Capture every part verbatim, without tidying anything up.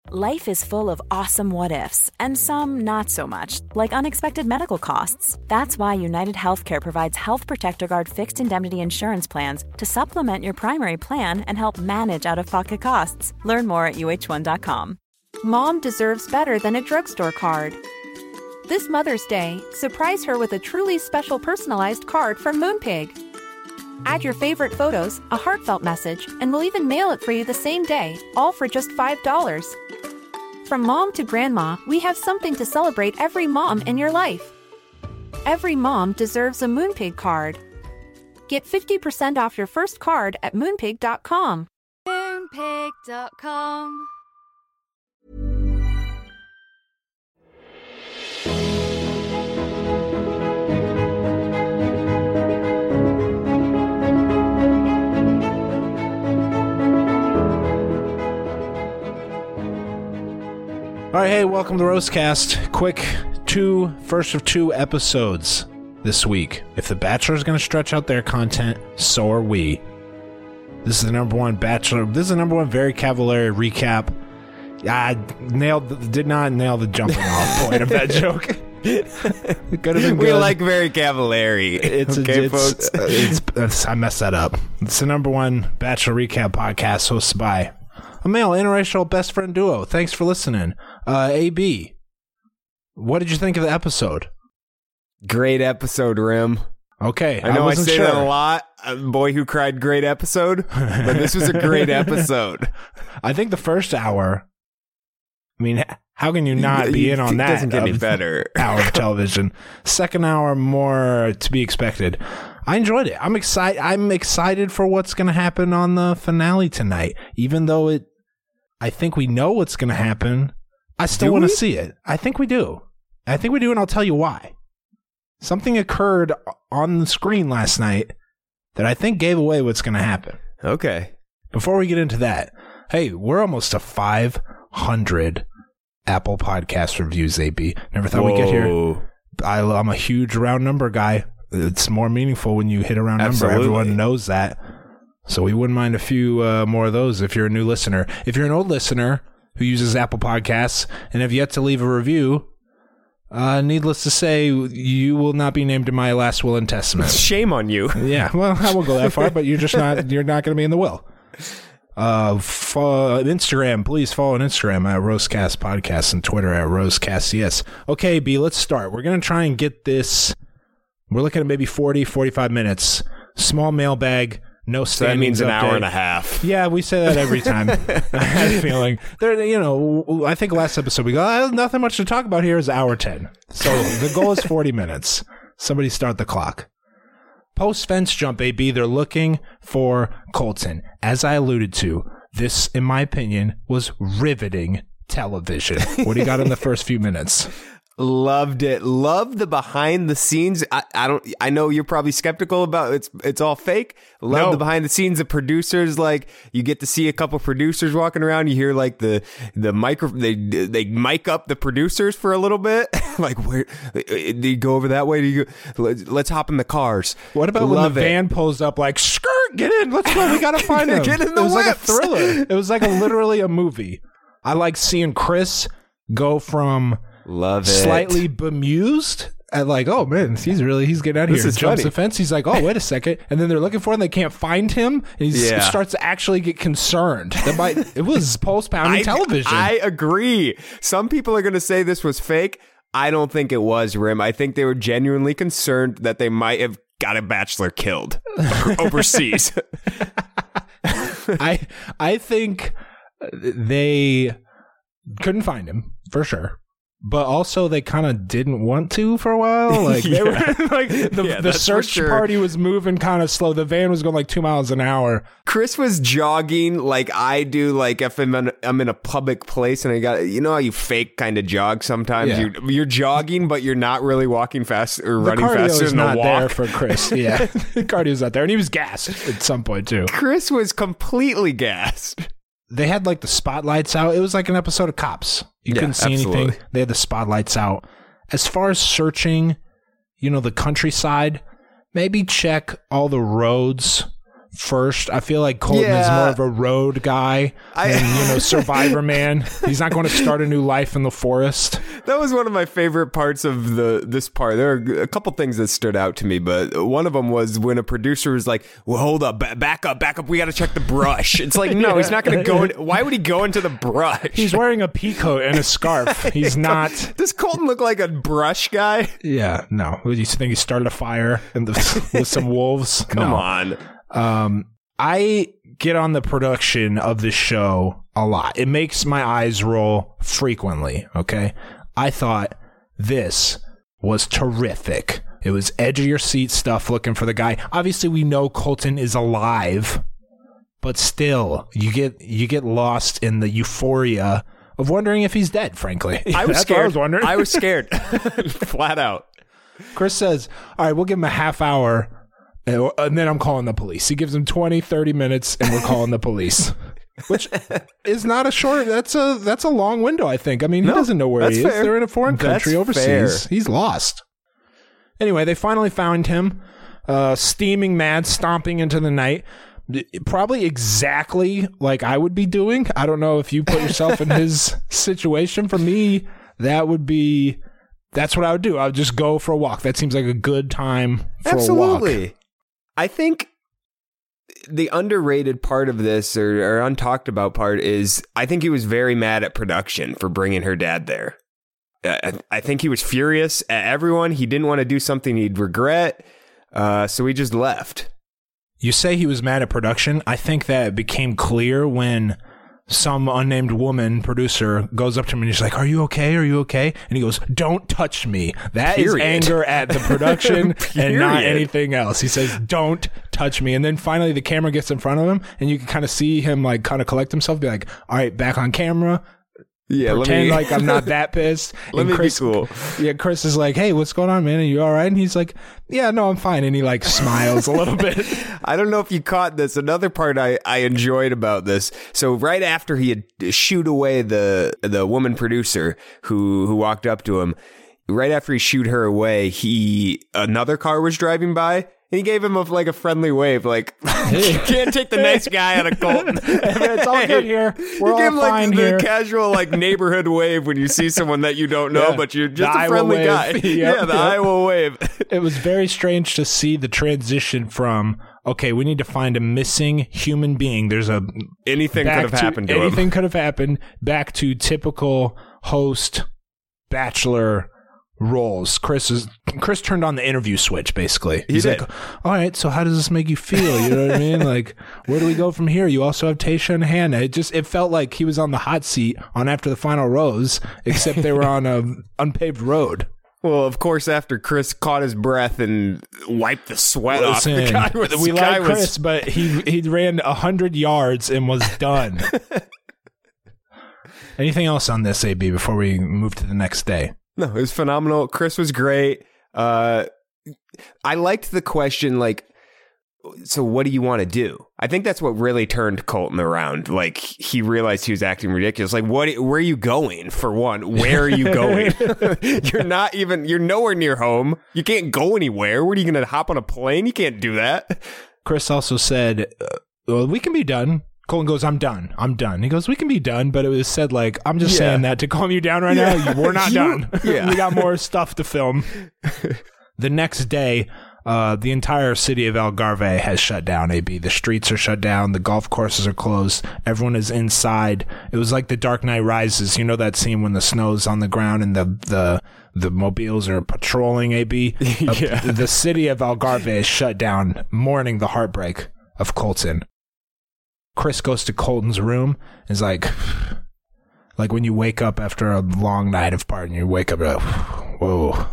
Life is full of awesome what-ifs, and some not so much, like unexpected medical costs. That's why United Healthcare provides Health Protector Guard fixed indemnity insurance plans to supplement your primary plan and help manage out-of-pocket costs. Learn more at U H one dot com. Mom deserves better than a drugstore card. This Mother's Day, surprise her with a truly special personalized card from Moonpig. Add your favorite photos, a heartfelt message, and we'll even mail it for you the same day, all for just five dollars. From mom to grandma, we have something to celebrate every mom in your life. Every mom deserves a Moonpig card. Get fifty percent off your first card at moonpig dot com. moonpig dot com. All right, hey, welcome to Roastcast. Quick two, first of two episodes this week. If The Bachelor is going to stretch out their content, so are we. This is the number one Bachelor. This is the number one Very Cavallari recap. I nailed, did not nail the jumping off point of that joke. It could have been good. We like Very Cavallari. It's, okay, it's, folks. It's, it's, I messed that up. It's the number one Bachelor recap podcast hosted by a male interracial best friend duo. Thanks for listening. Uh, A B, what did you think of the episode? Great episode, Rim. Okay, I know I, I say sure. that a lot. Uh, boy who cried, great episode. But this was a great episode. I think the first hour, I mean, how can you not be in on it that? It doesn't get any better. Hour of television. Second hour, more to be expected. I enjoyed it. I'm excited. I'm excited for what's going to happen on the finale tonight. Even though it, I think we know what's going to happen. I still want to see it. I think we do. I think we do, and I'll tell you why. Something occurred on the screen last night that I think gave away what's going to happen. Okay. Before we get into that, hey, we're almost to five hundred Apple Podcast reviews, A B. Never thought Whoa. we'd get here. I, I'm a huge round number guy. It's more meaningful when you hit a round Absolutely. number. Everyone knows that. So we wouldn't mind a few uh, more of those if you're a new listener. If you're an old listener who uses Apple Podcasts and have yet to leave a review, uh, needless to say, you will not be named in my last will and testament. Shame on you. Yeah, well, I won't go that far, but you're just not, you're not going to be in the will. Uh, follow Instagram, please follow on Instagram at Roastcast Podcast and Twitter at RoastcastCS. Okay, B, let's start. We're going to try and get this, we're looking at maybe forty, forty-five minutes. Small mailbag. No standings. So that means an update. hour and a half. Yeah, we say that every time. I had a feeling. There, you know, I think last episode we go, oh, nothing much to talk about here is hour ten. So the goal is forty minutes. Somebody start the clock. Post fence jump, A B, they're looking for Colton. As I alluded to, this, in my opinion, was riveting television. What do you got in the first few minutes? Loved it. Loved the behind the scenes. I, I don't. I know you're probably skeptical about it's. It's all fake. Love No. the behind the scenes. The producers, like you get to see a couple producers walking around. You hear like the the micro. They they mic up the producers for a little bit. Like where do you go over that way? Do you go? Let's, let's hop in the cars. What about Love when the it. van pulls up like, skirt, get in, let's go, we gotta find them. Get in the It was like a whips. thriller. It was like a literally a movie. I like seeing Chris go from Love it. slightly bemused at like, oh man, he's really, he's getting out of This here. is Jumps funny. the fence. He's like, oh, wait a second. And then they're looking for him. They can't find him. And he Yeah. starts to actually get concerned. That might, it was post-pounding I, television. I agree. Some people are going to say this was fake. I don't think it was, Rim. I think they were genuinely concerned that they might have got a bachelor killed overseas. I I think they couldn't find him for sure, but also they kind of didn't want to for a while. Like they Yeah. were like the, Yeah, the that's for search sure. party was moving kind of slow. The van was going like two miles an hour. Chris was jogging like I do, like if I'm in, I'm in a public place and I got, you know how you fake kind of jog sometimes? Yeah. You're, you're jogging, but you're not really walking fast or The running cardio faster is than a not there walk. for Chris. Yeah, the cardio's not there, and he was gassed at some point too. Chris was completely gassed. They had like the spotlights out. It was like an episode of Cops. You Yeah, couldn't see absolutely. anything. They had the spotlights out. As far as searching, you know, the countryside, maybe check all the roads first. I feel like Colton Yeah. is more of a road guy I- than, you know, Survivor Man. He's not going to start a new life in the forest. That was one of my favorite parts of the this part. There are a couple things that stood out to me, but one of them was when a producer was like, "Well, hold up, ba- back up, back up. We got to check the brush." It's like, no, he's not going to go. In, why would he go into the brush? He's wearing a pea coat and a scarf. He's not. Does Colton look like a brush guy? Yeah, no. You think he started a fire in the, with some wolves? Come No. on. Um, I get on the production of this show a lot. It makes my eyes roll frequently. Okay. I thought this was terrific. It was edge of your seat stuff looking for the guy. Obviously, we know Colton is alive, but still, you get you get lost in the euphoria of wondering if he's dead, frankly. I was That's scared. what I was wondering. I was scared. Flat out. Chris says, all right, we'll give him a half hour, and and then I'm calling the police. He gives him twenty, thirty minutes, and we're calling the police. Which is not a short, that's a that's a long window, I think. I mean, he No, doesn't know where that's he is. fair. They're in a foreign That's country overseas. fair. He's lost. Anyway, they finally found him, uh, steaming mad, stomping into the night. Probably exactly like I would be doing. I don't know if you put yourself in his situation. For me, that would be, that's what I would do. I would just go for a walk. That seems like a good time for a walk. Absolutely. I think the underrated part of this or, or untalked about part is I think he was very mad at production for bringing her dad there. I, I think he was furious at everyone. He didn't want to do something he'd regret. Uh, so he just left. You say he was mad at production. I think that it became clear when some unnamed woman producer goes up to him and he's like, are you okay? Are you okay? And he goes, don't touch me. That is Period. anger at the production and not Period. anything else. He says, don't touch me. And then finally the camera gets in front of him and you can kind of see him like kind of collect himself, be like, all right, back on camera. Yeah, Pretend let me, like I'm not that pissed. let And me Chris, be cool. Yeah, Chris is like, hey, what's going on, man? Are you all right? And he's like, yeah, no, I'm fine. And he like smiles a little bit. I don't know if you caught this. Another part I, I enjoyed about this. So right after he had shooed away the the woman producer who who walked up to him, right after he shooed her away, he another car was driving by. And he gave him a, like a friendly wave, like you can't take the nice guy out of Colton. It's all good here. We're you all give him like fine the here. casual like neighborhood wave when you see someone that you don't know, Yeah. but you're just The a Iowa friendly wave. guy. Yep, yeah, the yep. Iowa wave. It was very strange to see the transition from, okay, we need to find a missing human being. There's a Anything could back have happened to him. anything could have happened. Back to typical host bachelor roles. Chris is Chris turned on the interview switch. Basically, He he's did. like, "All right, so how does this make you feel? You know what I mean? Like, where do we go from here? You also have Tayshia and Hannah." It just it felt like he was on the hot seat on After the Final Rose, except they were on a unpaved road. Well, of course, after Chris caught his breath and wiped the sweat off, the Listen, guy was, we guy like Chris, was, but he he ran a hundred yards and was done. Anything else on this, A B, before we move to the next day? no, it was phenomenal. Chris was great. Uh, I liked the question, like, so what do you want to do? I think that's what really turned Colton around. Like, he realized he was acting ridiculous. Like, what? Where are you going? For one, where are you going? You're not even. You're nowhere near home. You can't go anywhere. What are you going to hop on a plane? You can't do that. Chris also said, uh, well, we can be done. Colton goes, I'm done. I'm done. He goes, we can be done. But it was said like, I'm just Yeah. saying that to calm you down right Yeah. now. We're not You- done. yeah. We got more stuff to film. The next day, uh, the entire city of Algarve has shut down, A B. The streets are shut down. The golf courses are closed. Everyone is inside. It was like The Dark Knight Rises. You know that scene when the snow's on the ground and the the, the mobiles are patrolling, A B? Yeah. Uh, the city of Algarve is shut down, mourning the heartbreak of Colton. Chris goes to Colton's room and is like, like when you wake up after a long night of partying, you wake up like, whoa.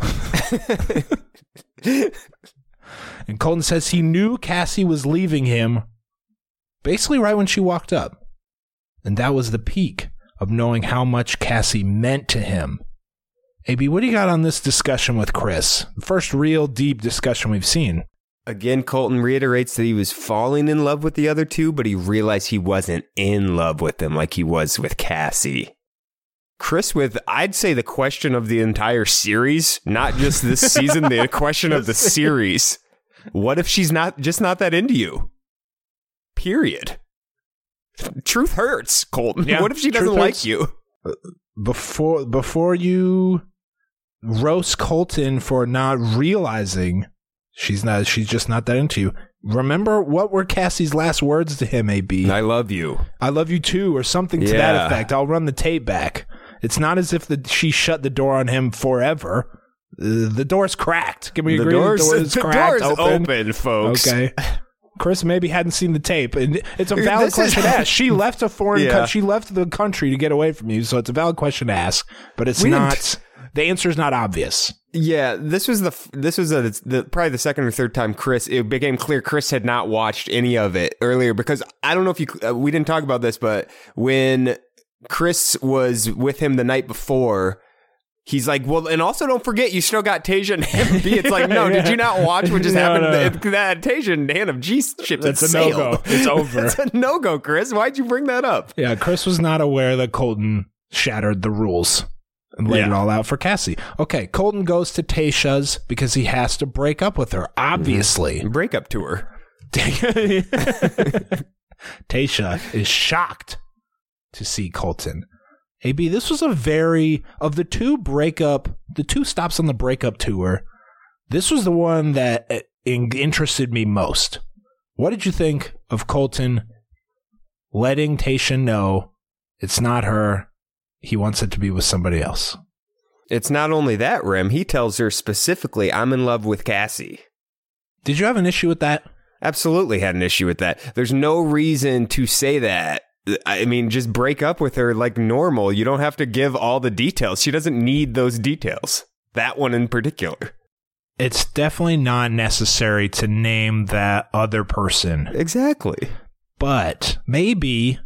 And Colton says he knew Cassie was leaving him basically right when she walked up. And that was the peak of knowing how much Cassie meant to him. A B, what do you got on this discussion with Chris? First real deep discussion we've seen. Again, Colton reiterates that he was falling in love with the other two, but he realized he wasn't in love with them like he was with Cassie. Chris with, I'd say, the question of the entire series, not just this season, the question of the series. What if she's not just not that into you? period. Truth hurts, Colton. Yeah, what if she doesn't truth like hurts. you? Before before you roast Colton for not realizing she's not she's just not that into you. Remember what were Cassie's last words to him, A B? I love you. I love you too, or something to Yeah. that effect. I'll run the tape back. It's not as if the, she shut the door on him forever. Uh, the door's cracked. Can we The agree? door's, the door is the cracked, door's open. open, folks. Okay. Chris maybe hadn't seen the tape, and it's a valid This question is- to ask. She left a foreign, Yeah. country. She left the country to get away from you, so it's a valid question to ask. But it's We didn't- not. The answer is not obvious. Yeah, this was the f- this was a, the probably the second or third time Chris it became clear Chris had not watched any of it earlier, because I don't know if you uh, we didn't talk about this, but when Chris was with him the night before, he's like, well, and also don't forget you still got Tasia and Hannah B. It's like, no, Yeah. did you not watch what just No, happened? no. It- That Tasia and Hannah G ships That's had a sailed. no-go. It's over. It's a no go, Chris. Why'd you bring that up? Yeah, Chris was not aware that Colton shattered the rules and laid Yeah. it all out for Cassie. Okay, Colton goes to Tasha's because he has to break up with her, obviously. Breakup tour. Tasha is shocked to see Colton. A B, this was a very, of the two breakup, the two stops on the breakup tour, this was the one that uh, in- interested me most. What did you think of Colton letting Tasha know it's not her, he wants it to be with somebody else? It's not only that, Rem. He tells her specifically, I'm in love with Cassie. Did you have an issue with that? Absolutely had an issue with that. There's no reason to say that. I mean, just break up with her like normal. You don't have to give all the details. She doesn't need those details. That one in particular. It's definitely not necessary to name that other person. Exactly. But maybe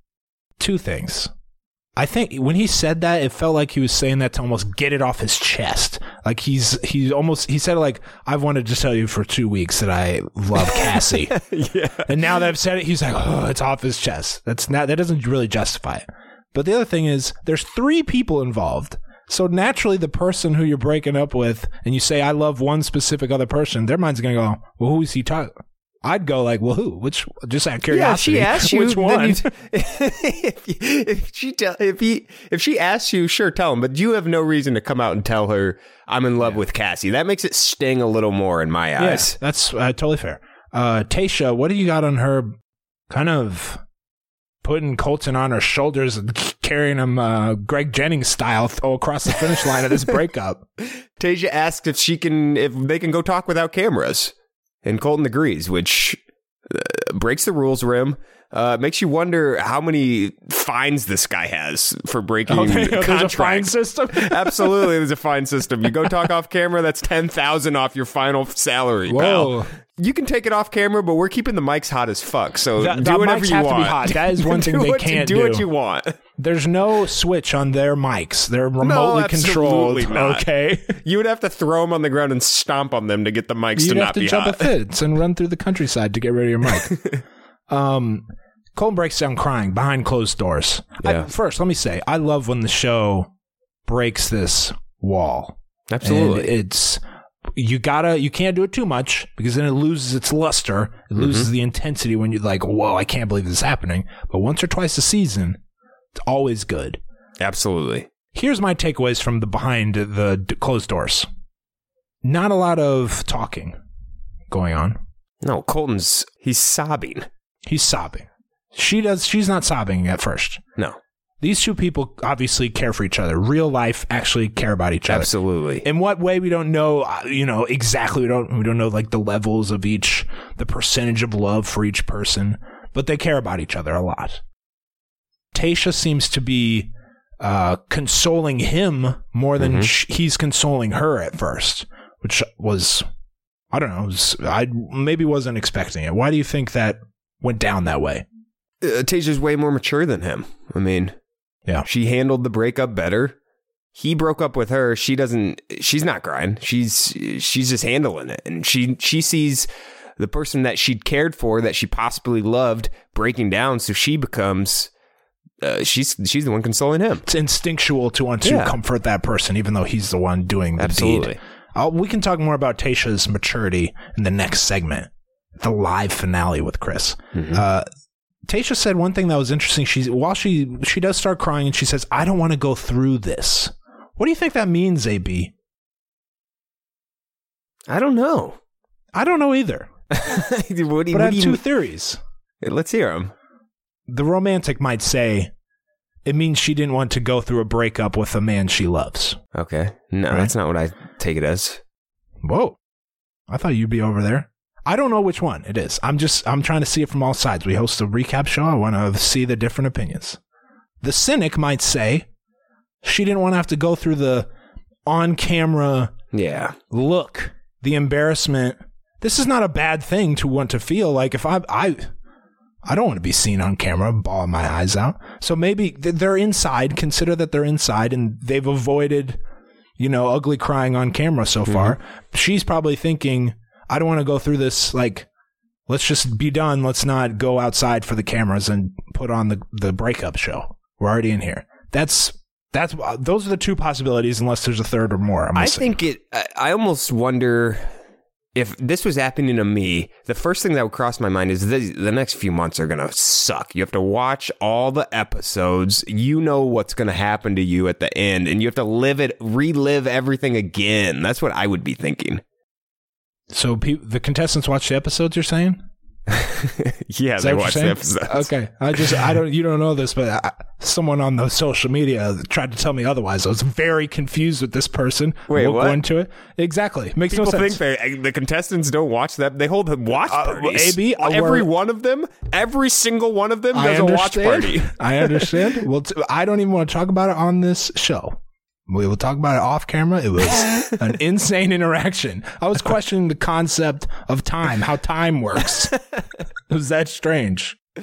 two things. I think when he said that, it felt like he was saying that to almost get it off his chest. Like he's he's almost he said it like, I've wanted to tell you for two weeks that I love Cassie. Yeah. And now that I've said it, he's like, oh, it's off his chest. That's not that doesn't really justify it. But the other thing is, there's three people involved. So naturally, the person who you're breaking up with, and you say, I love one specific other person, their mind's going to go, well, who is he talking? I'd go like, well, who? Which? Just out of curiosity. Yeah, if she asks you, which then one? you if, if she tell, if he if she asks you, sure, tell him. But you have no reason to come out and tell her I'm in love with Cassie. That makes it sting a little more in my eyes. Yes, that's uh, totally fair. Uh, Tasha, what do you got on her? Kind of putting Colton on her shoulders and carrying him uh, Greg Jennings style th- across the finish line of this breakup. Tasia asks if she can, if they can go talk without cameras, and Colton agrees, which uh, breaks the rules. Rim uh, makes you wonder how many fines this guy has for breaking Oh, there- there's a contracts. fine system? Absolutely, there's a fine system. You go talk off camera, that's ten thousand off your final salary. Whoa. Pal. You can take it off camera, but we're keeping the mics hot as fuck. So The- do the whatever mics you have to want. be hot. That is one thing Do they what you- can't do. what do. you want. There's no switch on their mics. They're remotely absolutely controlled. not. Okay. You would have to throw them on the ground and stomp on them to get the mics You'd to have not to be jump hot. a fence and run through the countryside to get rid of your mic. um, Colton breaks down crying behind closed doors. Yeah. I, first, let me say, I love when the show breaks this wall. Absolutely. And it's you gotta you can't do it too much because then it loses its luster. It loses Mm-hmm. the intensity when you're like, whoa, I can't believe this is happening. But once or twice a season, it's always good. Absolutely. Here's my takeaways from the behind the d- closed doors. Not a lot of talking going on. No, Colton's, he's sobbing. He's sobbing. She does. She's not sobbing at first. No. These two people obviously care for each other. Real life actually care about each other. Absolutely. In what way we don't know, uh, you know, exactly. We don't we don't know like the levels of each, the percentage of love for each person, but they care about each other a lot. Tasha seems to be uh, consoling him more than Mhm. sh- he's consoling her at first, which was, I don't know, was, I maybe wasn't expecting it. Why do you think that went down that way? Uh, Tasia's way more mature than him. I mean, Yeah. she handled the breakup better. He broke up with her. She doesn't, she's not crying. She's, she's just handling it. And she, she sees the person that she'd cared for, that she possibly loved, breaking down. So she becomes, uh, she's, she's the one consoling him. It's instinctual to want to Yeah. comfort that person, even though he's the one doing the Absolutely. deed. I'll, we can talk more about Tasha's maturity in the next segment. the live finale with Chris. Mm-hmm. Uh, Tayshia said one thing that was interesting. She's while she she does start crying and she says, "I don't want to go through this." What do you think that means, A B? I don't know. I don't know either. what do you, but what I have do you, two theories. Let's hear them. The romantic might say it means she didn't want to go through a breakup with a man she loves. Okay. No, Right? that's not what I take it as. Whoa. I thought you'd be over there. I don't know which one it is. I'm just, I'm trying to see it from all sides. We host a recap show. I want to see the different opinions. The cynic might say she didn't want to have to go through the on-camera Yeah. look, the embarrassment. This is not a bad thing to want to feel. Like if I, I, I don't want to be seen on camera bawling my eyes out. So maybe they're inside. Consider that they're inside and they've avoided, you know, ugly crying on camera so far. Mm-hmm. She's probably thinking, I don't want to go through this. Like, let's just be done. Let's not go outside for the cameras and put on the, the breakup show. We're already in here. That's, that's, those are the two possibilities unless there's a third or more. I'm I missing. think it, I, I almost wonder if this was happening to me, the first thing that would cross my mind is the, the next few months are going to suck. You have to watch all the episodes. You know what's going to happen to you at the end, and you have to live it, relive everything again. That's what I would be thinking. So pe- the contestants watch the episodes, you're saying? Yeah, Is they that what watch you're the saying? episodes. Okay. I just, I don't, you don't know this, but I, someone on the social media tried to tell me otherwise. I was very confused with this person. Wait, we'll what? go into it. Exactly. Makes People no sense. think they, the contestants don't watch that. They hold watch Uh, parties. A B, uh, every we're- one of them, every single one of them I does a watch understand. party. I understand. Well, t- I don't even want to talk about it on this show. We will talk about it off camera. It was an insane interaction. I was questioning the concept of time, how time works. It was that strange. A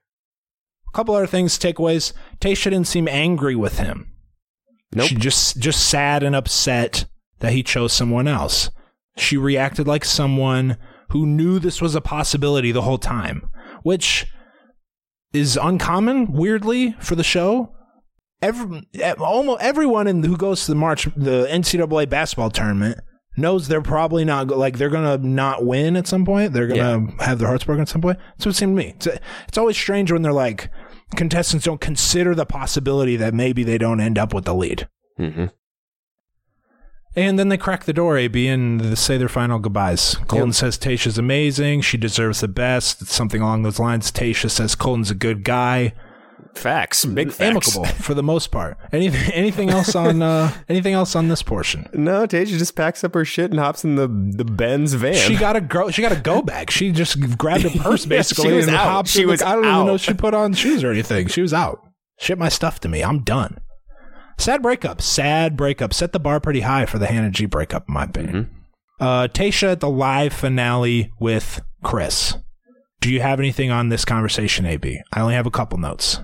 couple other things, takeaways. Tayshia didn't seem angry with him. Nope. She just just sad and upset that he chose someone else. She reacted like someone who knew this was a possibility the whole time, which is uncommon, weirdly, for the show. Every, almost everyone in, who goes to the March, the N C double A basketball tournament knows they're probably not, like, they're going to not win at some point. They're going to yeah. have their hearts broken at some point. That's what it seemed to me. It's, it's always strange when they're like, contestants don't consider the possibility that maybe they don't end up with the lead. Mm-hmm. And then they crack the door, A B, and they say their final goodbyes. Colton yep. says Tayshia's amazing. She deserves the best. It's something along those lines. Tayshia says Colton's a good guy. Facts, big facts. Amicable for the most part. Anything, anything else on? Uh, anything else on this portion? No, Tayshia just packs up her shit and hops in the the Benz van. She got a go. She got a go bag. She just grabbed a purse basically yeah, she was and out. hopped. She in was the, I don't out. even know if she put on shoes or anything. She was out. Ship my stuff to me. I'm done. Sad breakup. Sad breakup. Set the bar pretty high for the Hannah G breakup, in my opinion. Mm-hmm. Uh, Tayshia at the live finale with Chris. Do you have anything on this conversation, A B? I only have a couple notes.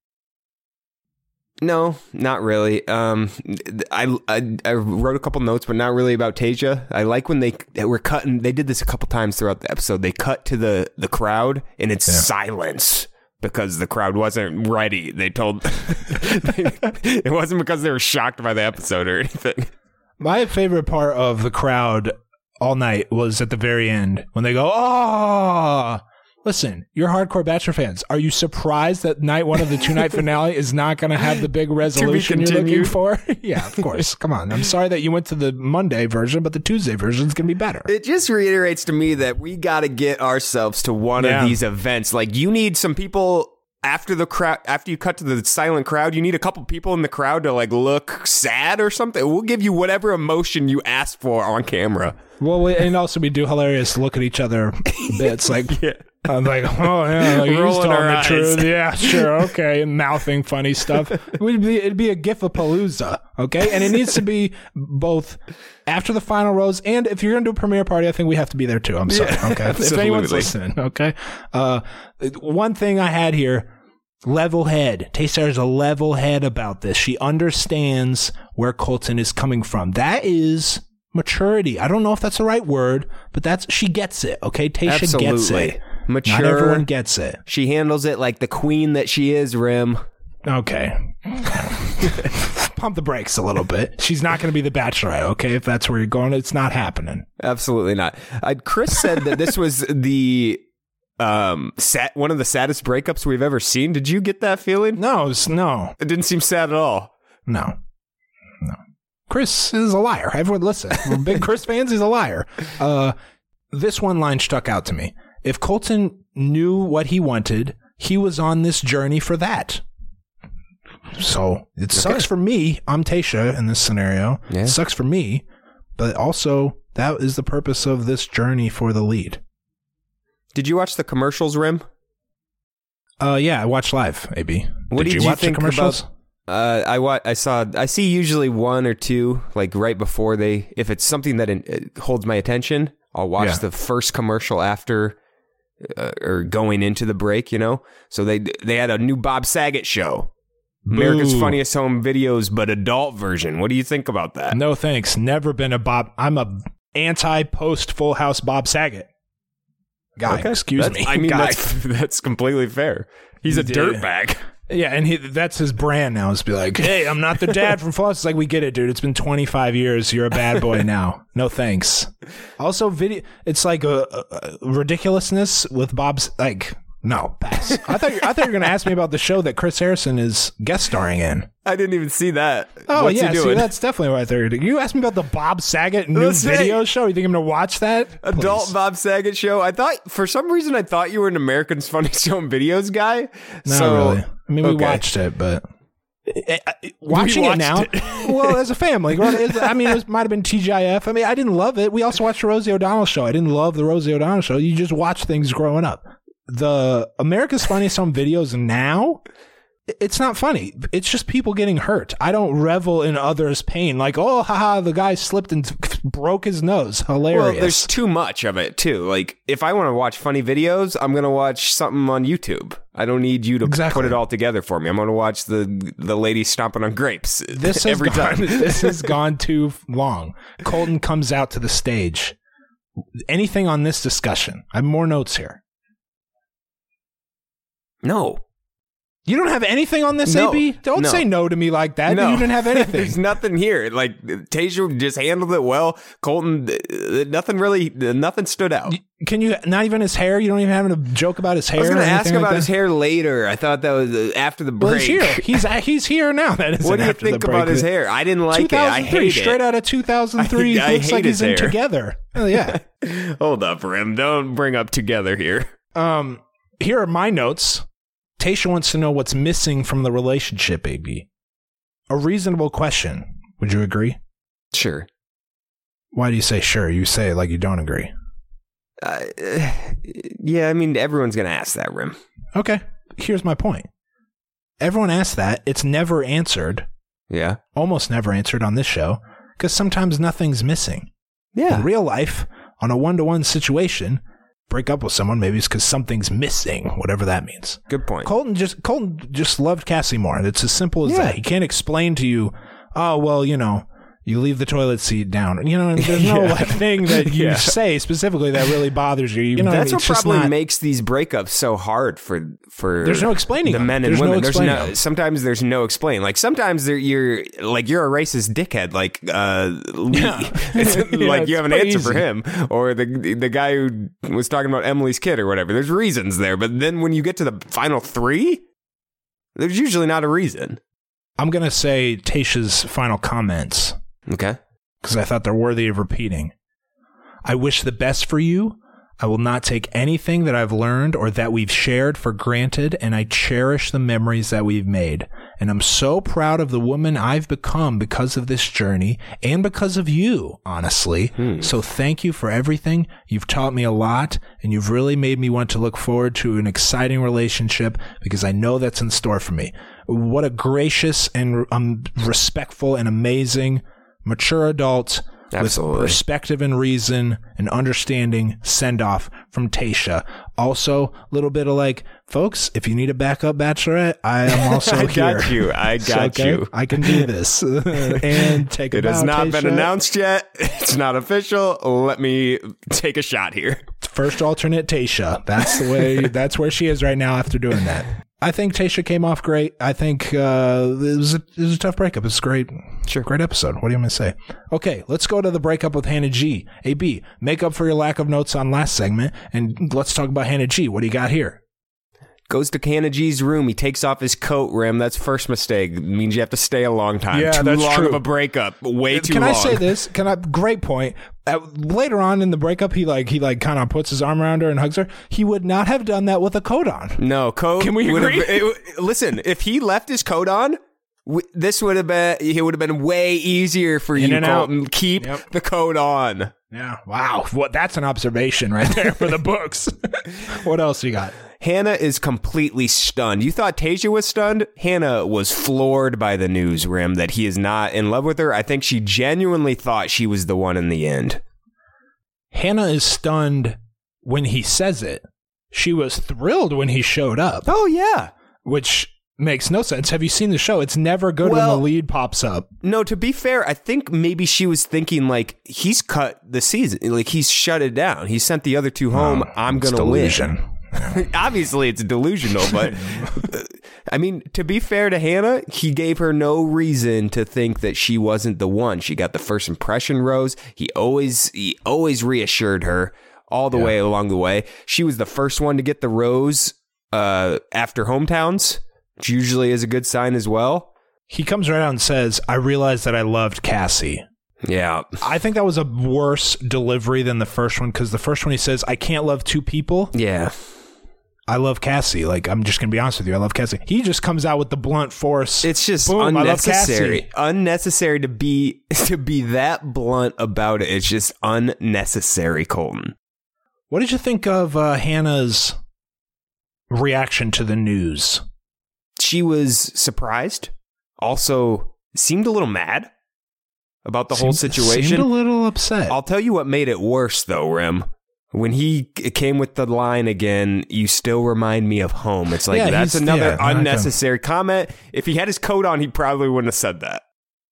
No, not really. Um, I, I I wrote a couple notes, but not really about Tayshia. I like when they, they were cutting. They did this a couple times throughout the episode. They cut to the, the crowd, and it's yeah. silence because the crowd wasn't ready. They told it wasn't because they were shocked by the episode or anything. My favorite part of the crowd all night was at the very end when they go, "Oh." Listen, you're hardcore Bachelor fans. Are you surprised that night one of the two-night finale is not going to have the big resolution you're looking for? Yeah, of course. Come on. I'm sorry that you went to the Monday version, but the Tuesday version is going to be better. It just reiterates to me that we got to get ourselves to one yeah. of these events. Like, you need some people after the crowd, after you cut to the silent crowd, you need a couple people in the crowd to, like, look sad or something. We'll give you whatever emotion you ask for on camera. Well, we, and also we do hilarious look at each other bits. Like, yeah. I'm like, oh, yeah, like, he's telling the eyes. Truth. Yeah, sure, okay. Mouthing funny stuff. It'd be, it'd be a gif of Palooza, okay? And it needs to be both after the final rose, and if you're going to do a premiere party, I think we have to be there too. I'm sorry, yeah, okay? If anyone's listening, okay? Uh, one thing I had here, level head. Tayshia is a level head about this. She understands where Colton is coming from. That is maturity. I don't know if that's the right word, but that's she gets it, okay? Tayshia Absolutely. gets it. Mature. Not everyone gets it. She handles it like the queen that she is, Rim. Okay. Pump the brakes a little bit. She's not going to be the Bachelorette, okay? If that's where you're going, it's not happening. Absolutely not. Uh, Chris said that this was the um sad, one of the saddest breakups we've ever seen. Did you get that feeling? No, it's, no, It didn't seem sad at all. no, no. Chris is a liar. Everyone listen. We're big Chris fans. He's a liar. Uh, this one line stuck out to me. If Colton knew what he wanted, he was on this journey for that. So it sucks Okay. for me. I'm Tayshia in this scenario. Yeah. It sucks for me, but also that is the purpose of this journey for the lead. Did you watch the commercials, Rim? Uh, yeah, I watched live, A B. What Did did you, you watch think the commercials? about- Uh, I wa- I saw. I see usually one or two, like right before they. If it's something that in, uh, holds my attention, I'll watch Yeah. the first commercial after, uh, or going into the break. You know, so they they had a new Bob Saget show, America's Boo. Funniest Home Videos, but adult version. What do you think about that? No thanks. Never been a Bob. I'm a anti-post Full House Bob Saget guy. Okay. Excuse That's- me. I mean, guy. that's that's completely fair. He's a Yeah. dirtbag. Yeah, and he, that's his brand now, is be like, hey, I'm not the dad from Full House. It's like, we get it, dude. It's been twenty-five years. You're a bad boy now. No thanks. Also, video. It's like a, a, a ridiculousness with Bob's, like, no, pass. I thought you, I thought you were going to ask me about the show that Chris Harrison is guest starring in. I didn't even see that. Oh, What's yeah, he see, doing? that's definitely what I thought you were doing. You asked me about the Bob Saget new Let's say- video show. You think I'm going to watch that? Adult Please. Bob Saget show. I thought for some reason I thought you were an American's Funniest Home Videos guy. Not so, really. I mean, we okay. watched it, but I- I- watching We it now, watched well, as a family, well, it- I mean, it might have been T G I F. I mean, I didn't love it. We also watched the Rosie O'Donnell show. I didn't love the Rosie O'Donnell show. You just watch things growing up. The America's Funniest Home Videos now, it's not funny. It's just people getting hurt. I don't revel in others' pain. Like, oh, haha, the guy slipped and broke his nose. Hilarious. Well, there's too much of it too. Like if I want to watch funny videos, I'm gonna watch something on YouTube. I don't need you to Exactly. put it all together for me. I'm gonna watch the the lady stomping on grapes this has every gone, time. This has gone too long. Colton comes out to the stage. Anything on this discussion? I have more notes here. No, You don't have anything on this, No. A B? Don't No. say no to me like that. no, You didn't have anything. There's nothing here. Like Tayshia just handled it well. Colton, uh, nothing really, uh, nothing stood out. Can you, not even his hair? You don't even have a joke about his hair? I was going or to ask anything about like his that? hair later. I thought that was uh, after the break. Well, he's here. He's, he's here now. That isn't What do you after the think break. about his hair? I didn't like it. I two thousand three, hate straight it. out of two thousand three. I- I looks hate like he's his in hair. Together. Oh, yeah. Hold up, Rim. Don't bring up Together here. Um, here are my notes. Tayshia wants to know what's missing from the relationship, A B. A reasonable question. Would you agree? Sure. Why do you say sure? You say it like you don't agree. Uh, yeah, I mean, everyone's going to ask that, Rim. Okay. Here's my point. Everyone asks that. It's never answered. Yeah. Almost never answered on this show. Because sometimes nothing's missing. Yeah. In real life, on a one-to-one situation, break up with someone, maybe it's because something's missing, whatever that means. Good point. Colton just Colton just loved Cassie Moore. It's as simple as Yeah. that. He can't explain to you, oh, well, you know, you leave the toilet seat down. You know, there's no Yeah. like thing that you Yeah. say specifically that really bothers you. You know, That's what, I mean? what It's just probably not- makes these breakups so hard for for There's no explaining the them. men and There's no women. there's explaining no them. sometimes there's no explain. Like sometimes they're, you're like you're a racist dickhead. Like uh, Lee. Yeah. It's Yeah, like you it's have an pretty answer for easy. him, or the the guy who was talking about Emily's kid or whatever. There's reasons there, but then when you get to the final three, there's usually not a reason. I'm going to say Tayshia's final comments Okay. because I thought they're worthy of repeating. I wish the best for you. I will not take anything that I've learned or that we've shared for granted, and I cherish the memories that we've made. And I'm so proud of the woman I've become because of this journey and because of you, honestly. Hmm. So thank you for everything. You've taught me a lot, and you've really made me want to look forward to an exciting relationship because I know that's in store for me. What a gracious and um, respectful and amazing, mature adult Absolutely. with perspective and reason and understanding send off from Tayshia. Also, a little bit of like, folks, if you need a backup bachelorette, I am also I here. got you. I So, got okay, you. I can do this. And take a It has bow, not been Tayshia. announced yet. It's not official. Let me take a shot here. First alternate Tayshia. That's the way. That's where she is right now after doing that. I think Tayshia came off great. I think uh, it, was a, it was a tough breakup. It's great. Sure. Great episode. What do you want me to say? Okay, let's go to the breakup with Hannah G. A B, make up for your lack of notes on last segment, and let's talk about Hannah G. What do you got here? Goes to Hannah G's room. He takes off his coat rim. That's first mistake. It means you have to stay a long time. Yeah, too that's long true. of a breakup. Way too Can long. I say this? Can I? Great point. Uh, later on in the breakup, he like he like kind of puts his arm around her and hugs her. He would not have done that with a coat on. No, coat. Can we would've- agree? it- listen, if he left his coat on, w- this would have been. It would have been way easier for In you, and out. Colton. Keep Yep. the coat on. Yeah. Wow. What? That's an observation right there for the books. What else you got? Hannah is completely stunned. You thought Tayshia was stunned? Hannah was floored by the news, Rim, that he is not in love with her. I think she genuinely thought she was the one in the end. Hannah is stunned when he says it. She was thrilled when he showed up, Oh, yeah. which makes no sense. Have you seen the show? It's never good Well- when the lead pops up. No, to be fair, I think maybe she was thinking, like, he's cut the season. Like, he's shut it down. He sent the other two home. Oh, I'm it's going to delusion. win. Obviously, it's delusional, but I mean, to be fair to Hannah, he gave her no reason to think that she wasn't the one. She got the first impression rose. He always, he always reassured her all the Yeah. way along the way. She was the first one to get the rose uh, after hometowns, which usually is a good sign as well. He comes right out and says, I realized that I loved Cassie. Yeah. I think that was a worse delivery than the first one, because the first one he says, I can't love two people. Yeah. I love Cassie. Like, I'm just going to be honest with you. I love Cassie. He just comes out with the blunt force. It's just Boom, I love unnecessary. Cassie. Unnecessary to be to be that blunt about it. It's just unnecessary, Colton. What did you think of uh, Hannah's reaction to the news? She was surprised. Also, seemed a little mad about the whole Seemed- situation. Seemed a little upset. I'll tell you what made it worse, though, Rim. When he c- came with the line again, you still remind me of home. It's like, Yeah, that's he's- another yeah, not unnecessary comment. If he had his coat on, he probably wouldn't have said that.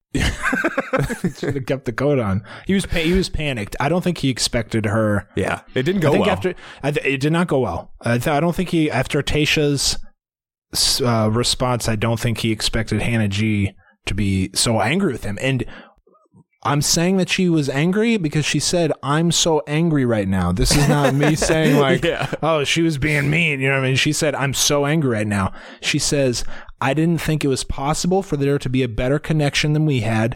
Should have kept the coat on. He was pa- he was panicked. I don't think he expected her. Yeah, it didn't go I think well. after I th- it did not go well. I, th- I don't think he after Tayshia's uh, response. I don't think he expected Hannah G to be so angry with him. And I'm saying that she was angry because she said, I'm so angry right now. This is not me saying like, Yeah. oh, she was being mean. You know what I mean? She said, I'm so angry right now. She says, I didn't think it was possible for there to be a better connection than we had.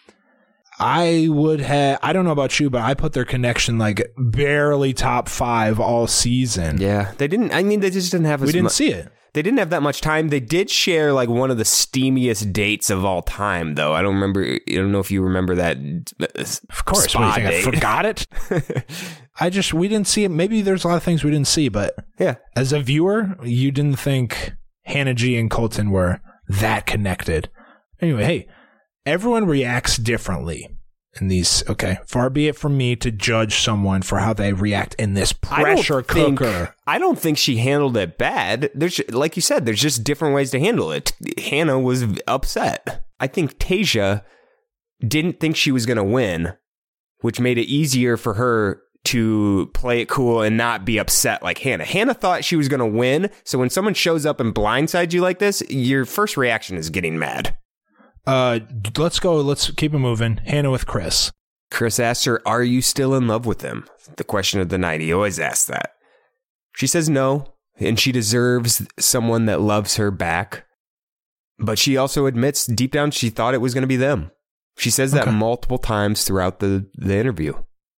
I would have, I don't know about you, but I put their connection like barely top five all season. Yeah, they didn't. I mean, they just didn't have. As We didn't mu- see it. They didn't have that much time. They did share like one of the steamiest dates of all time, though. I don't remember. I don't know if you remember that. Of course. What do you think? I forgot it? I just, we didn't see it. Maybe there's a lot of things we didn't see, but Yeah. as a viewer, you didn't think Hannah G and Colton were that connected. Anyway, hey, everyone reacts differently in these. Okay, far be it from me to judge someone for how they react in this pressure I don't think, cooker. I don't think she handled it bad. There's, like you said, there's just different ways to handle it. Hannah was upset. I think Tayshia didn't think she was going to win, which made it easier for her to play it cool and not be upset like Hannah. Hannah thought she was going to win, so when someone shows up and blindsides you like this, your first reaction is getting mad. Uh, let's go. Let's keep it moving. Hannah with Chris. Chris asks her, are you still in love with him? The question of the night. He always asks that. She says no, and she deserves someone that loves her back. But she also admits deep down she thought it was going to be them. She says that Okay. multiple times throughout the, the interview.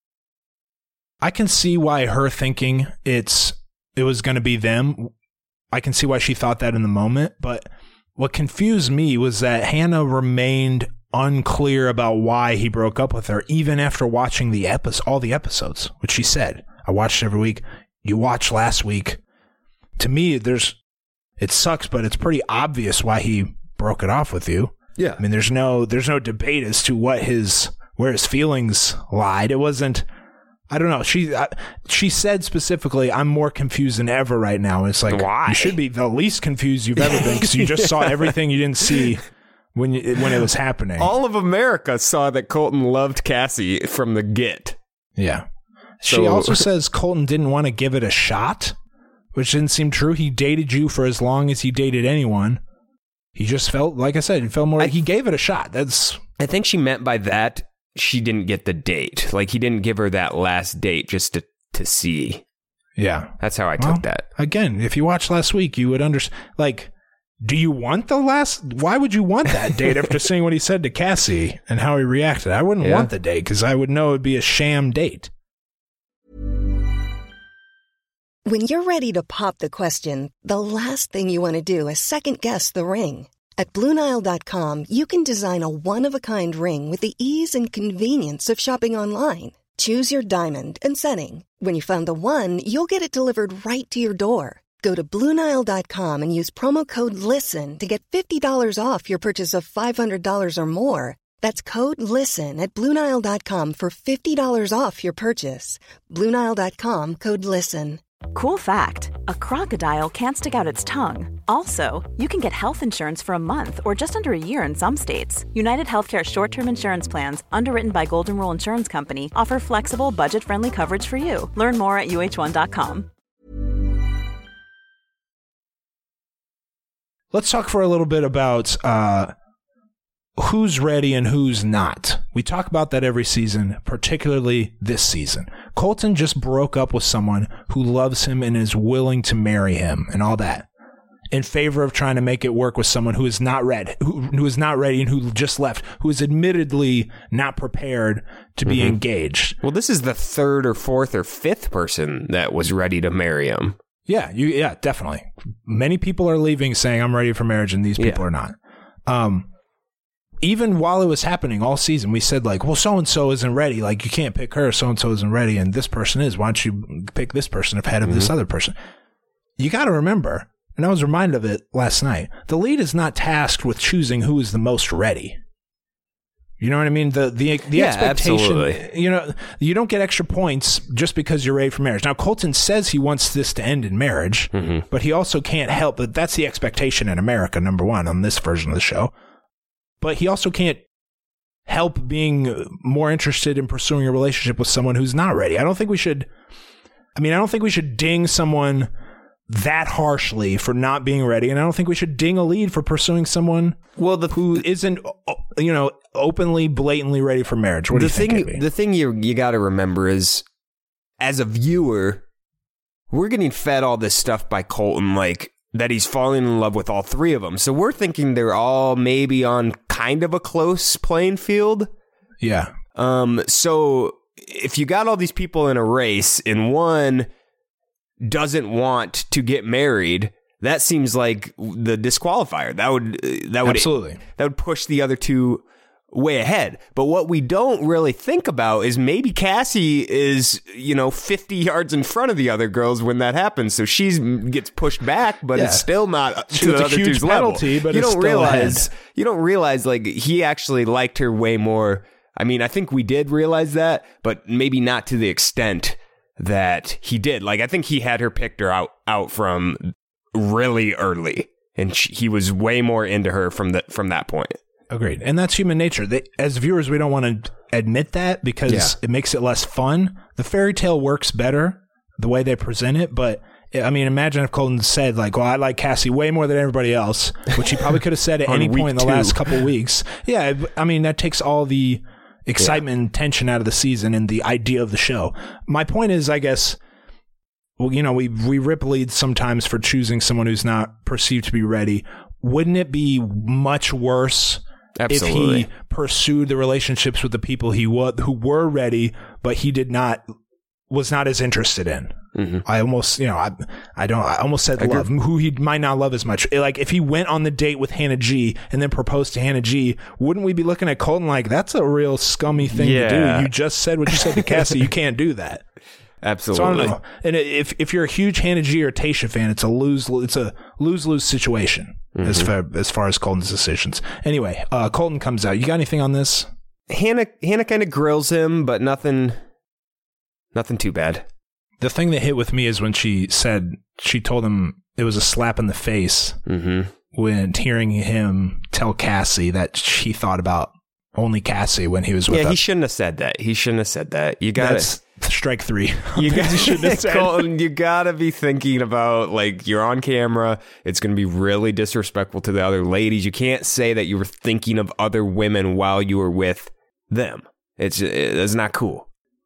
I can see why her thinking it's it was going to be them. I can see why she thought that in the moment, but what confused me was that Hannah remained unclear about why he broke up with her, even after watching the episode, all the episodes, which she said, I watched every week. You watched last week. To me, there's, it sucks, but it's pretty obvious why he broke it off with you. Yeah. I mean, there's no, there's no debate as to what his, where his feelings lied. It wasn't, I don't know. She I, she said specifically, I'm more confused than ever right now. And it's like, Why? you should be the least confused you've ever been because you just saw everything you didn't see when you, when it was happening. All of America saw that Colton loved Cassie from the get. Yeah. She So- also says Colton didn't want to give it a shot, which didn't seem true. He dated you for as long as he dated anyone. He just felt, like I said, he felt more. I, he gave it a shot. That's. I think she meant by that she didn't get the date. Like he didn't give her that last date just to to see. Yeah, that's how I well, took that. Again, if you watched last week, you would understand. Like, do you want the last? Why would you want that date after seeing what he said to Cassie and how he reacted? I wouldn't yeah. want the date because I would know it would be a sham date. When you're ready to pop the question, the last thing you want to do is second guess the ring. At Blue Nile dot com, you can design a one-of-a-kind ring with the ease and convenience of shopping online. Choose your diamond and setting. When you find the one, you'll get it delivered right to your door. Go to Blue Nile dot com and use promo code LISTEN to get fifty dollars off your purchase of five hundred dollars or more. That's code LISTEN at Blue Nile dot com for fifty dollars off your purchase. Blue Nile dot com, code LISTEN. Cool fact, a crocodile can't stick out its tongue. Also, you can get health insurance for a month or just under a year in some states. United Healthcare short-term insurance plans, underwritten by Golden Rule Insurance Company, offer flexible, budget-friendly coverage for you. Learn more at U H one dot com. Let's talk for a little bit about uh, who's ready and who's not. We talk about that every season, particularly this season. Colton just broke up with someone who loves him and is willing to marry him and all that, in favor of trying to make it work with someone who is not ready, who, who is not ready and who just left, who is admittedly not prepared to be mm-hmm. engaged. Well, this is the third or fourth or fifth person that was ready to marry him. Yeah, you, yeah, definitely. Many people are leaving saying, I'm ready for marriage, and these people yeah. are not. Um, even while it was happening all season, we said, like, well, so-and-so isn't ready. Like, you can't pick her. So-and-so isn't ready, and this person is. Why don't you pick this person ahead of mm-hmm. this other person? You got to remember, and I was reminded of it last night, the lead is not tasked with choosing who is the most ready. You know what I mean? The the the yeah, expectation, absolutely. You know, you don't get extra points just because you're ready for marriage. Now, Colton says he wants this to end in marriage, mm-hmm. but he also can't help, but that's the expectation in America, number one, on this version of the show. But he also can't help being more interested in pursuing a relationship with someone who's not ready. I don't think we should, I mean, I don't think we should ding someone that harshly for not being ready, and I don't think we should ding a lead for pursuing someone well the, who isn't, you know, openly, blatantly ready for marriage. What do you think, thing, the thing you you got to remember is, as a viewer, we're getting fed all this stuff by Colton, like that he's falling in love with all three of them. So we're thinking they're all maybe on kind of a close playing field. Yeah. Um. So if you got all these people in a race, and one doesn't want to get married, that seems like the disqualifier. That would that would absolutely that would push the other two way ahead. But what we don't really think about is maybe Cassie is, you know, fifty yards in front of the other girls when that happens. So she gets pushed back, but yeah. it's still not to the other two's penalty, level. But you it's don't still realize ahead. You don't realize like he actually liked her way more. I mean, I think we did realize that, but maybe not to the extent that he did. Like, I think he had her picked her out out from really early, and she, he was way more into her from the from that point. Agreed. And that's human nature. They, as viewers, we don't want to admit that because yeah. it makes it less fun. The fairy tale works better the way they present it, but I mean, imagine if Colton said, like, well, I like Cassie way more than everybody else, which he probably could have said at any point in the two. last couple of weeks. Yeah, I mean, that takes all the excitement yeah. and tension out of the season and the idea of the show. My point is, I guess, well, you know, we we rip leads sometimes for choosing someone who's not perceived to be ready. Wouldn't it be much worse Absolutely. if he pursued the relationships with the people he was who were ready, but he did not was not as interested in? Mm-hmm. I almost, you know, I, I don't, I almost said I love, agree. who he might not love as much. Like, if he went on the date with Hannah G and then proposed to Hannah G, wouldn't we be looking at Colton like, that's a real scummy thing yeah. to do? You just said what you said to Cassie. You can't do that. Absolutely. So I don't know. And if if you're a huge Hannah G or Tayshia fan, it's a lose, it's a lose lose situation mm-hmm. as far as far as Colton's decisions. Anyway, uh, Colton comes out. You got anything on this? Hannah Hannah kind of grills him, but nothing, nothing too bad. The thing that hit with me is when she said, she told him it was a slap in the face mm-hmm. when hearing him tell Cassie that she thought about only Cassie when he was with Yeah, her. he shouldn't have said that. He shouldn't have said that. You got That's, strike three. You, got, you shouldn't have said. Colton, you gotta be thinking about, like, you're on camera. It's going to be really disrespectful to the other ladies. You can't say that you were thinking of other women while you were with them. It's it's not cool.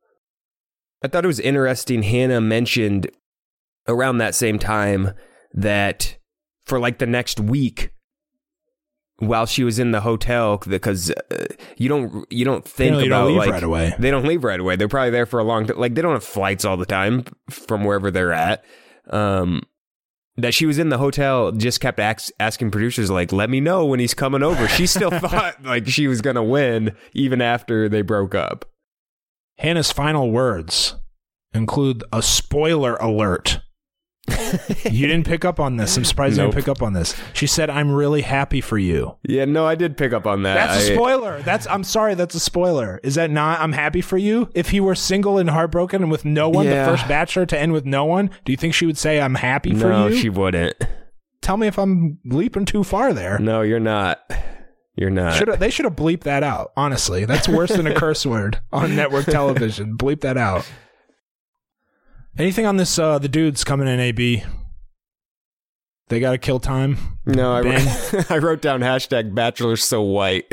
I thought it was interesting. Hannah mentioned around that same time that for like the next week, while she was in the hotel, because uh, you don't you don't think you know, you about don't leave like right away. They don't leave right away. They're probably there for a long time. Like they don't have flights all the time from wherever they're at. Um, that she was in the hotel, just kept ax- asking producers like, "Let me know when he's coming over." She still thought like she was gonna win even after they broke up. Hannah's final words include a spoiler alert. You didn't pick up on this. I'm surprised Nope. you didn't pick up on this. She said, "I'm really happy for you." Yeah, no, I did pick up on that. That's a I- spoiler. That's I'm sorry, that's a spoiler. Is that not I'm happy for you? If he were single and heartbroken and with no one, Yeah. the first bachelor to end with no one, do you think she would say I'm happy for No, you? she wouldn't. Tell me if I'm leaping too far there. No, you're not. You're not. Should've, they should have bleeped that out, honestly. That's worse than a curse word on network television. Bleep that out. Anything on this, uh, the dudes coming in, A B? They got to kill time? No, I, Ben? wrote, I wrote down hashtag bachelor so white.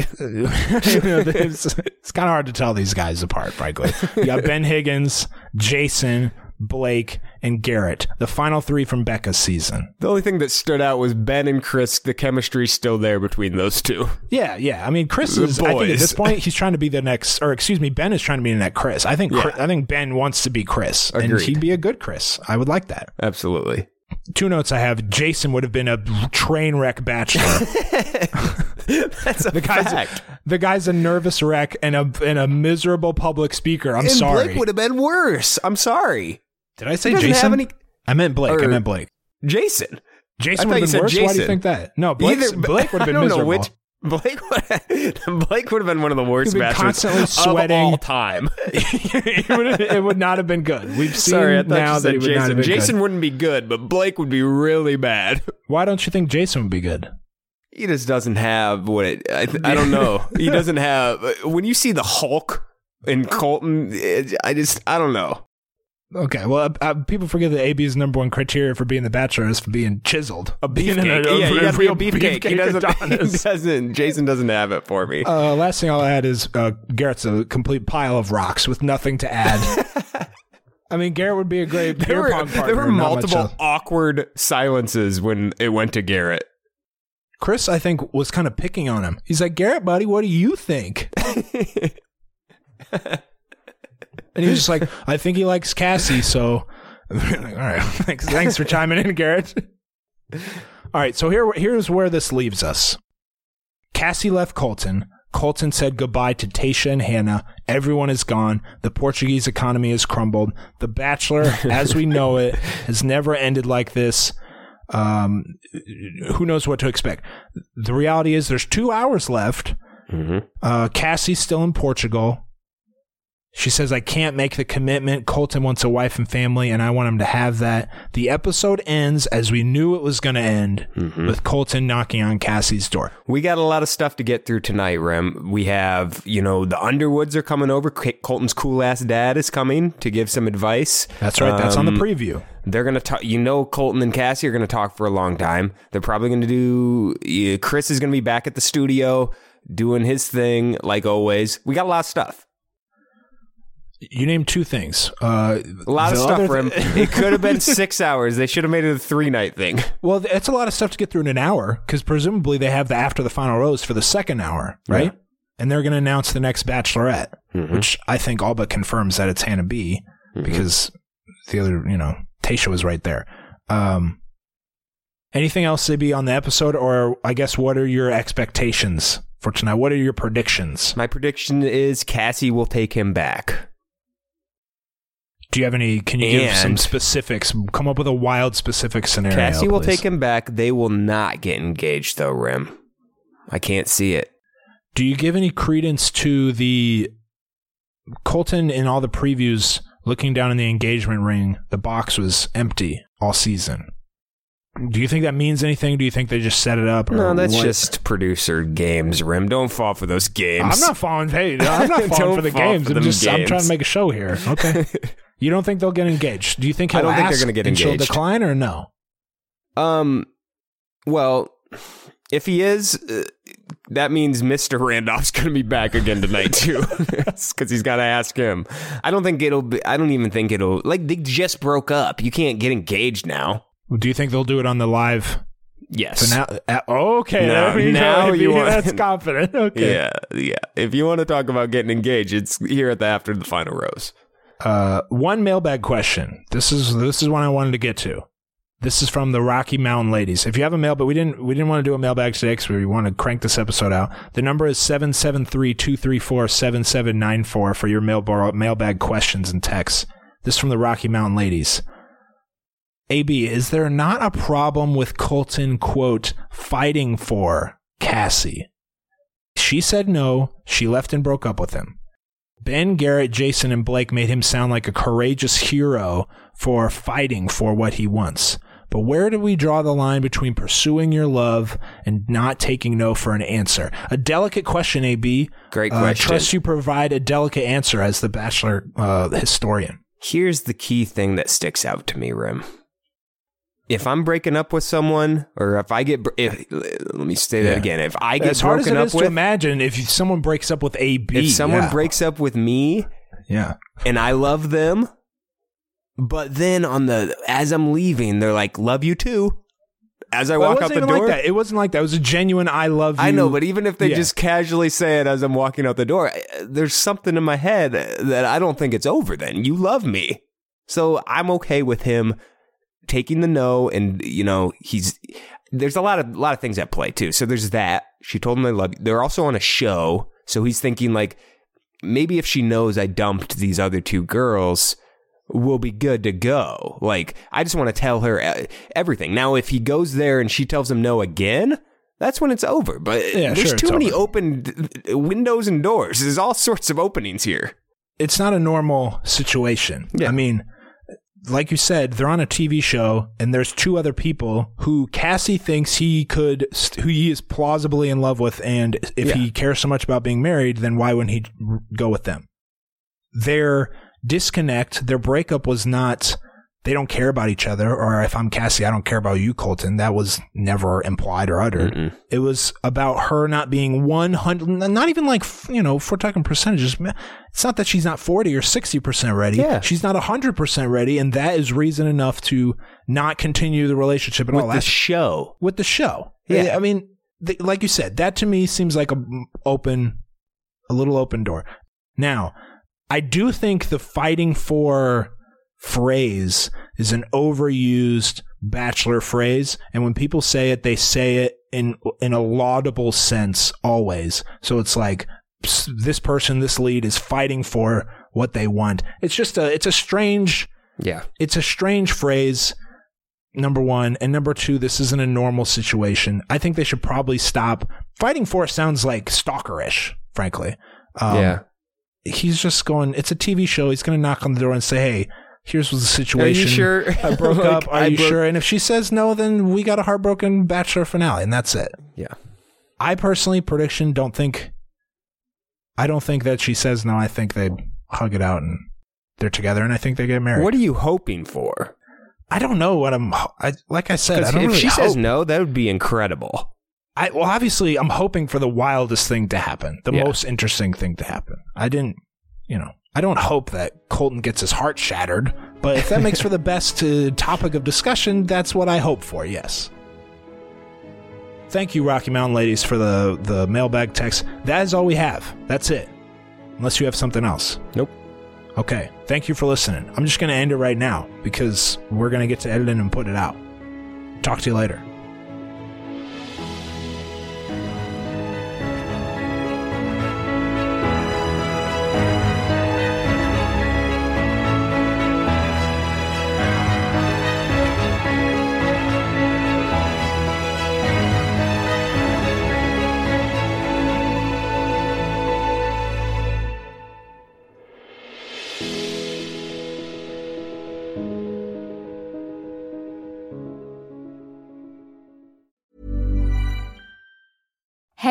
it's it's kind of hard to tell these guys apart, frankly. You got Ben Higgins, Jason, Blake, and Garrett. The final three from Becca's season. The only thing that stood out was Ben and Chris. The chemistry's still there between those two. Yeah, yeah. I mean, Chris The is, I think at boys. this point, he's trying to be the next, or excuse me, Ben is trying to be the next Chris. I think, Yeah. Chris, I think Ben wants to be Chris. And Agreed. he'd be a good Chris. I would like that. Absolutely. Two notes I have. Jason would have been a train wreck bachelor. That's a The guy's, fact. the guy's a nervous wreck and a and a miserable public speaker. I'm and sorry. Blake would have been worse. I'm sorry. Did I say He doesn't Jason? have any- I meant Blake. I or- meant Blake. Jason. Jason I would thought have you been said worse? Why do you Jason. think that? No, Blake's, Either- Blake would have been I don't miserable. know which. Blake would, Blake would have been one of the worst He'd been bachelors constantly sweating. of all time. it, would have, it would not have been good. We've seen Sorry, I thought now you that he said would not have Jason. been Jason good. wouldn't be good, but Blake would be really bad. Why don't you think Jason would be good? He just doesn't have what it, I, th- I don't know. He doesn't have. When you see the Hulk in Colton, it, I just, I don't know. Okay, well, uh, uh, people forget that A B's number one criteria for being the bachelor is for being chiseled. A Being in beefcake. a- a Yeah, you got to be a real beefcake. He doesn't, he Adonis. doesn't. Jason doesn't have it for me. Uh, last thing I'll add is uh, Garrett's a complete pile of rocks with nothing to add. I mean, Garrett would be a great there beer were, pong partner. there were not much multiple else. awkward silences when it went to Garrett. Chris, I think, was kind of picking on him. He's like, Garrett, buddy, what do you think? And he was just like, I think he likes Cassie, so... like, all right, thanks, thanks for chiming in, Garrett. All right, so here, here's where this leaves us. Cassie left Colton. Colton said goodbye to Tayshia and Hannah. Everyone is gone. The Portuguese economy has crumbled. The Bachelor, as we know it, has never ended like this. Um, who knows what to expect? The reality is there's two hours left. Mm-hmm. Uh, Cassie's still in Portugal. She says, I can't make the commitment. Colton wants a wife and family, and I want him to have that. The episode ends as we knew it was going to end, Mm-hmm. with Colton knocking on Cassie's door. We got a lot of stuff to get through tonight, Rem. We have, you know, the Underwoods are coming over. C- Colton's cool ass dad is coming to give some advice. That's right. That's on the Um, preview. They're going to talk, you know, Colton and Cassie are going to talk for a long time. They're probably going to do, yeah, Chris is going to be back at the studio doing his thing like always. We got a lot of stuff. You named two things. Uh, A lot of the stuff other for him. th- It could have been six hours. They should have made it a three night thing. Well, it's a lot of stuff to get through in an hour, because presumably they have the after the final rose for the second hour, right? Yeah. And they're going to announce the next Bachelorette, Mhm. which I think all but confirms that it's Hannah B, Mhm. because the other, you know, Tayshia was right there. Um, anything else to be on the episode, or I guess what are your expectations for tonight? What are your predictions? My prediction is Cassie will take him back. Do you have any? Can you give some And- specifics? Come up with a wild specific scenario. Cassie will please. take him back. They will not get engaged, though, Rim. I can't see it. Do you give any credence to the Colton in all the previews looking down in the engagement ring? The box was empty all season. Do you think that means anything? Do you think they just set it up? Or No, that's what? just producer games, Rim. Don't fall for those games. I'm not falling. Hey, I'm not falling Don't for the fall games. for I'm them just I'm games. trying to make a show here. Okay. You don't think they'll get engaged? Do you think he'll I don't think they're ask gonna get and she'll engaged. decline or no? Um, well, if he is, uh, that means Mister Randolph's going to be back again tonight too, because he's got to ask him. I don't think it'll be. I don't even think it'll. Like they just broke up. You can't get engaged now. Do you think they'll do it on the live? Yes. Finale? Uh, okay. Now- there we go. now If you you- want- That's confident. Okay. Yeah, yeah. If you want to talk about getting engaged, it's here at the after the final rose. Uh, one mailbag question. This is this is one I wanted to get to. This is from the Rocky Mountain Ladies. If you have a mail, but we didn't we didn't want to do a mailbag today because we want to crank this episode out. The number is seven seven three, two three four, seven seven nine four for your mail mailbag questions and texts. This is from the Rocky Mountain Ladies. A B, is there not a problem with Colton, quote, fighting for Cassie? She said no. She left and broke up with him. Ben, Garrett, Jason, and Blake made him sound like a courageous hero for fighting for what he wants. But where do we draw the line between pursuing your love and not taking no for an answer? A delicate question, A B. Great Uh, question. trust you provide a delicate answer as the Bachelor uh, historian. Here's the key thing that sticks out to me, Rim. If I'm breaking up with someone, or if I get, if, let me say that Yeah. again. If I get As hard as broken it up is with, to imagine, if someone breaks up with A B, if someone yeah. breaks up with me, yeah. and I love them, but then on the as I'm leaving, they're like, "Love you too." As I Well, walk it out wasn't the even door, like that. It wasn't like that. It was a genuine "I love you." I know, but even if they Yeah. just casually say it as I'm walking out the door, I- there's something in my head that I don't think it's over. Then you love me, so I'm okay with him taking the no, and you know he's there's a lot of a lot of things at play too. So there's that. She told him I love you. They're also on a show, so he's thinking like maybe if she knows I dumped these other two girls, we'll be good to go. Like I just want to tell her uh, everything. Now if he goes there and she tells him no again, that's when it's over. But Yeah, there's sure, too it's many over. open d- windows and doors. There's all sorts of openings here. It's not a normal situation. Yeah. I mean, like you said, they're on a T V show, and there's two other people who Cassie thinks he could, who he is plausibly in love with, and if Yeah. he cares so much about being married, then why wouldn't he go with them? Their disconnect, their breakup was not, they don't care about each other, or if I'm Cassie, I don't care about you, Colton. That was never implied or uttered. Mm-mm. It was about her not being one hundred, not even like, you know, if we're talking percentages, it's not that she's not forty or sixty percent ready. Yeah. She's not one hundred percent ready, and that is reason enough to not continue the relationship at With all. the That's show. with the show. Yeah. I mean, th- like you said, that to me seems like a open, a little open door. Now, I do think the fighting for phrase is an overused Bachelor phrase, and when people say it, they say it in in a laudable sense always. So it's like ps- this person, this lead is fighting for what they want. It's just a it's a strange Yeah. it's a strange phrase. Number one, and number two, this isn't a normal situation. I think they should probably stop. Fighting for sounds like stalkerish, frankly. Um, yeah. He's just going, it's a T V show. He's going to knock on the door and say, hey, here's the Are situation. you sure? I broke Like, up. Are I you broke- sure? And if she says no, then we got a heartbroken Bachelor finale, and that's it. Yeah. I personally, prediction, don't think, I don't think that she says no. I think they hug it out and they're together, and I think they get married. What are you hoping for? I don't know what I'm, I, like I said, I Because don't if really she hope. says no, that would be incredible. I, well, obviously, I'm hoping for the wildest thing to happen, the Yeah. most interesting thing to happen. I didn't, you know, I don't hope that Colton gets his heart shattered, but if that makes for the best uh, topic of discussion, that's what I hope for, yes. Thank you, Rocky Mountain Ladies, for the, the mailbag text. That is all we have. That's it. Unless you have something else. Nope. Okay. Thank you for listening. I'm just going to end it right now because we're going to get to editing and put it out. Talk to you later.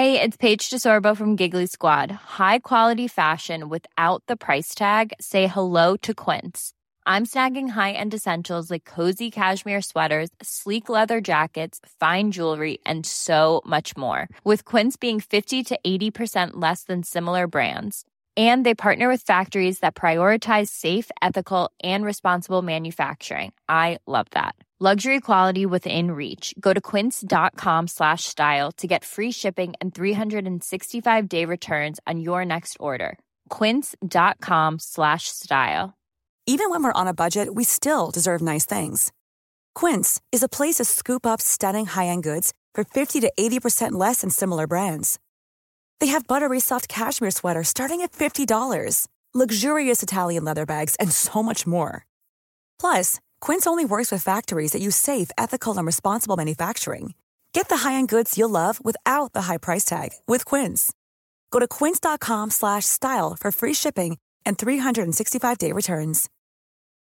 Hey, it's Paige DeSorbo from Giggly Squad. High quality fashion without the price tag. Say hello to Quince. I'm snagging high-end essentials like cozy cashmere sweaters, sleek leather jackets, fine jewelry, and so much more. With Quince being fifty to eighty percent less than similar brands. And they partner with factories that prioritize safe, ethical, and responsible manufacturing. I love that. Luxury quality within reach. Go to quince.com slash style to get free shipping and three sixty-five day returns on your next order. Quince.com slash style. Even when we're on a budget, we still deserve nice things. Quince is a place to scoop up stunning high-end goods for fifty to eighty percent less than similar brands. They have buttery soft cashmere sweaters starting at fifty dollars, luxurious Italian leather bags, and so much more. Plus, Quince only works with factories that use safe, ethical, and responsible manufacturing. Get the high-end goods you'll love without the high price tag with Quince. Go to quince.com slash style for free shipping and three sixty-five day returns.